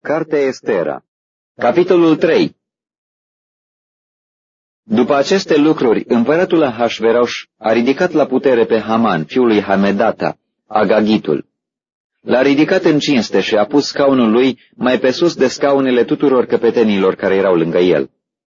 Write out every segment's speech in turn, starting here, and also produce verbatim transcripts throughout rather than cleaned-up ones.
Cartea Estera, capitolul trei. După aceste lucruri, împăratul Ahasveros a ridicat la putere pe Haman, fiul lui Hamedata, Agagitul. L-a ridicat în cinste și a pus scaunul lui mai pe sus de scaunele tuturor căpetenilor care erau lângă el.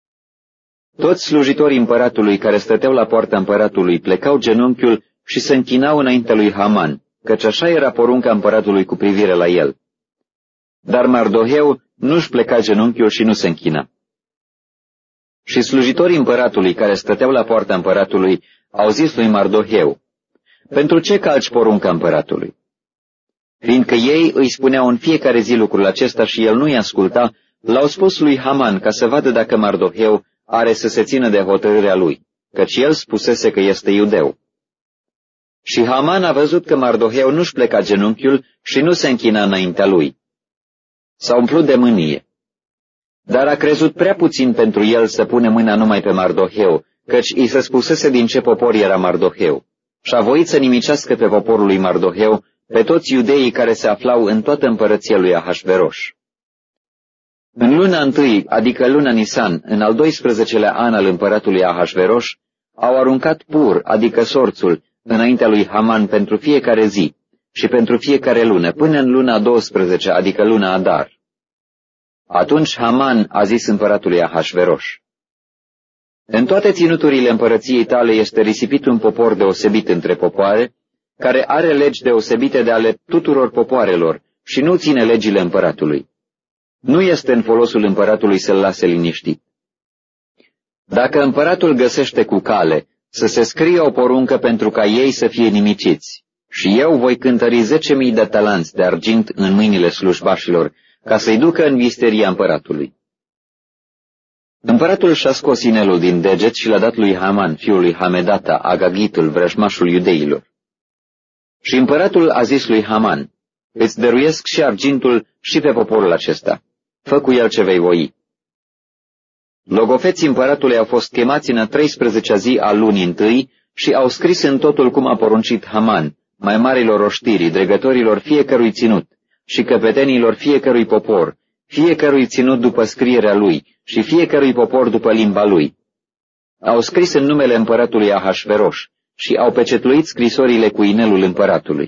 Toți slujitorii împăratului care stăteau la poarta împăratului plecau genunchiul și se închinau înaintea lui Haman, căci așa era porunca împăratului cu privire la el. Dar Mardoheu nu-și pleca genunchiul și nu se închina. Și slujitorii împăratului care stăteau la poarta împăratului au zis lui Mardoheu: pentru ce calci porunca împăratului? Fiindcă ei îi spuneau în fiecare zi lucrul acesta și el nu-i asculta, l-au spus lui Haman ca să vadă dacă Mardoheu are să se țină de hotărârea lui, căci el spusese că este iudeu. Și Haman a văzut că Mardoheu nu-și pleca genunchiul și nu se închina înaintea lui. S-a umplut de mânie. Dar a crezut prea puțin pentru el să pune mâna numai pe Mardoheu, căci i se spusese din ce popor era Mardoheu, și a voit să nimicească pe poporul lui Mardoheu pe toți iudeii care se aflau în toată împărăția lui Ahasveros. În luna întâi, adică luna Nisan, în al doisprezecelea an al împăratului Ahasveros, au aruncat pur, adică sorțul, înaintea lui Haman pentru fiecare zi și pentru fiecare lună, până în luna a douăsprezecea, adică luna Adar. Atunci Haman a zis împăratului Ahasveros: în toate ținuturile împărăției tale este risipit un popor deosebit între popoare, care are legi deosebite de ale tuturor popoarelor și nu ține legile împăratului. Nu este în folosul împăratului să-l lase liniștit. Dacă împăratul găsește cu cale să se scrie o poruncă pentru ca ei să fie nimiciți, și eu voi cântări zece mii de talanți de argint în mâinile slujbașilor, ca să-i ducă în visteria împăratului. Împăratul și-a scos inelul din deget și l-a dat lui Haman, fiul lui Hamedata, Agagitul, vrăjmașul iudeilor. Și împăratul a zis lui Haman: îți dăruiesc și argintul și pe poporul acesta. Fă cu el ce vei voi. Logofeții împăratului au fost chemați în a treisprezecea zi a lunii întâi și au scris în totul cum a poruncit Haman, mai marilor oștirii, dregătorilor fiecărui ținut și căpetenilor fiecărui popor, fiecărui ținut după scrierea lui și fiecărui popor după limba lui. Au scris în numele împăratului Ahasveros și au pecetluit scrisorile cu inelul împăratului.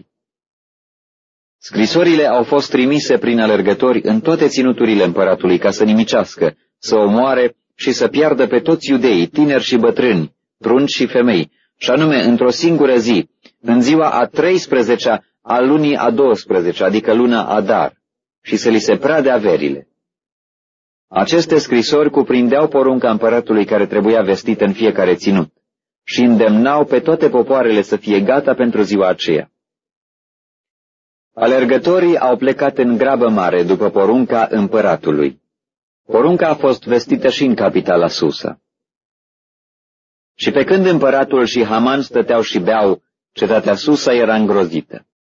Scrisorile au fost trimise prin alergători în toate ținuturile împăratului ca să nimicească, să omoare și să piardă pe toți iudeii, tineri și bătrâni, prunci și femei, și anume într-o singură zi, în ziua a treisprezecea a lunii a douăsprezecea, adică luna Adar, și să li se prade averile. Aceste scrisori cuprindeau porunca împăratului care trebuia vestită în fiecare ținut și îndemnau pe toate popoarele să fie gata pentru ziua aceea. Alergătorii au plecat în grabă mare după porunca împăratului. Porunca a fost vestită și în capitala Susa. Și pe când împăratul și Haman stăteau și beau, cetatea Susa era îngrozită.